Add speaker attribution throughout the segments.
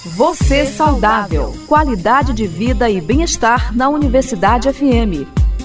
Speaker 1: Você saudável. Qualidade de vida e bem-estar na Universidade FM.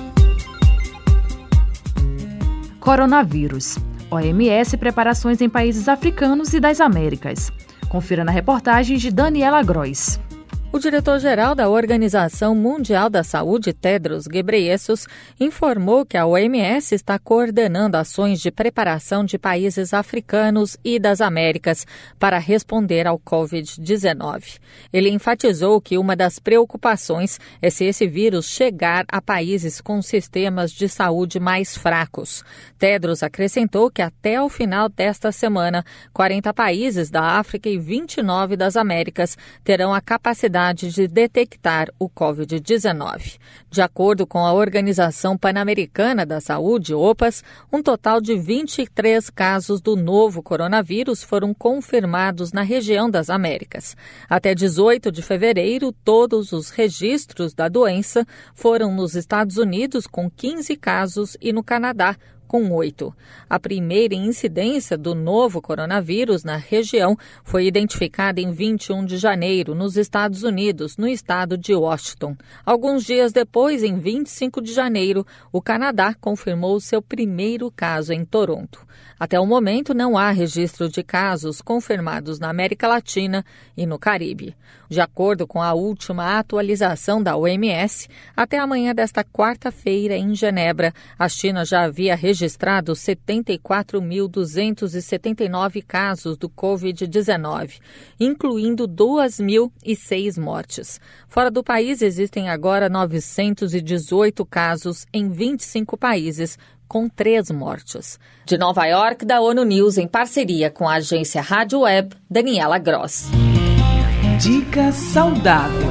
Speaker 2: Coronavírus. OMS preparações em países africanos e das Américas. Confira na reportagem de Daniela Gross.
Speaker 3: O diretor-geral da Organização Mundial da Saúde, Tedros Ghebreyesus, informou que a OMS está coordenando ações de preparação de países africanos e das Américas para responder ao Covid-19. Ele enfatizou que uma das preocupações é se esse vírus chegar a países com sistemas de saúde mais fracos. Tedros acrescentou que até o final desta semana, 40 países da África e 29 das Américas terão a capacidade de detectar o Covid-19. De acordo com a Organização Pan-Americana da Saúde, OPAS, um total de 23 casos do novo coronavírus foram confirmados na região das Américas. Até 18 de fevereiro, todos os registros da doença foram nos Estados Unidos, com 15 casos, e no Canadá, com 8. A primeira incidência do novo coronavírus na região foi identificada em 21 de janeiro, nos Estados Unidos, no estado de Washington. Alguns dias depois, em 25 de janeiro, o Canadá confirmou seu primeiro caso em Toronto. Até o momento, não há registro de casos confirmados na América Latina e no Caribe. De acordo com a última atualização da OMS, até amanhã desta quarta-feira, em Genebra, a China já havia registrado 74.279 casos do Covid-19, incluindo 2.006 mortes. Fora do país, existem agora 918 casos em 25 países, com 3 mortes. De Nova York, da ONU News, em parceria com a agência Rádio Web, Daniela Gross.
Speaker 1: Dica saudável.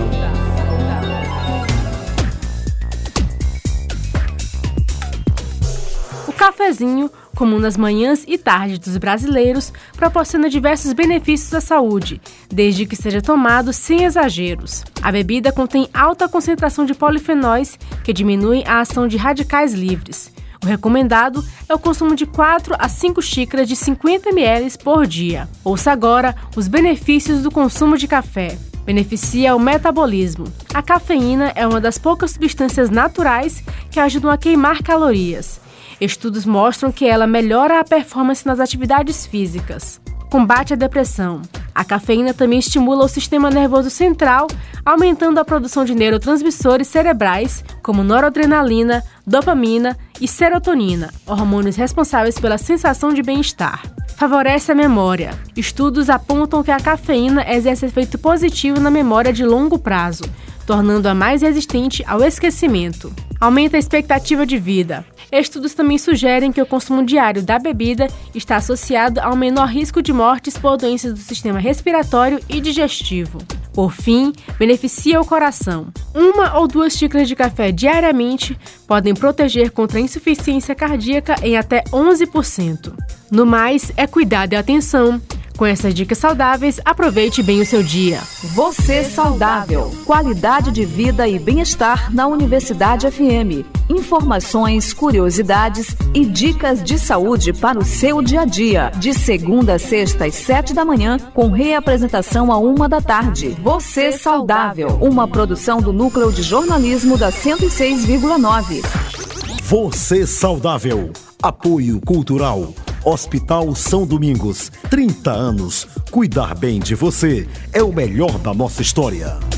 Speaker 4: O cafezinho, comum nas manhãs e tardes dos brasileiros, proporciona diversos benefícios à saúde, desde que seja tomado sem exageros. A bebida contém alta concentração de polifenóis, que diminuem a ação de radicais livres. O recomendado é o consumo de 4 a 5 xícaras de 50 ml por dia. Ouça agora os benefícios do consumo de café. Beneficia o metabolismo. A cafeína é uma das poucas substâncias naturais que ajudam a queimar calorias. Estudos mostram que ela melhora a performance nas atividades físicas. Combate a depressão. A cafeína também estimula o sistema nervoso central, aumentando a produção de neurotransmissores cerebrais, como noradrenalina, dopamina e serotonina, hormônios responsáveis pela sensação de bem-estar. Favorece a memória. Estudos apontam que a cafeína exerce efeito positivo na memória de longo prazo, tornando-a mais resistente ao esquecimento. Aumenta a expectativa de vida. Estudos também sugerem que o consumo diário da bebida está associado a um menor risco de mortes por doenças do sistema respiratório e digestivo. Por fim, beneficia o coração. 1 ou 2 xícaras de café diariamente podem proteger contra a insuficiência cardíaca em até 11%. No mais, é cuidado e atenção. Com essas dicas saudáveis, aproveite bem o seu dia.
Speaker 1: Você saudável. Qualidade de vida e bem-estar na Universidade FM. Informações, curiosidades e dicas de saúde para o seu dia a dia. De segunda a sexta, às 7 da manhã, com reapresentação à 1 da tarde. Você saudável. Uma produção do Núcleo de Jornalismo da 106,9.
Speaker 5: Você saudável. Apoio Cultural. Hospital São Domingos, 30 anos. Cuidar bem de você é o melhor da nossa história.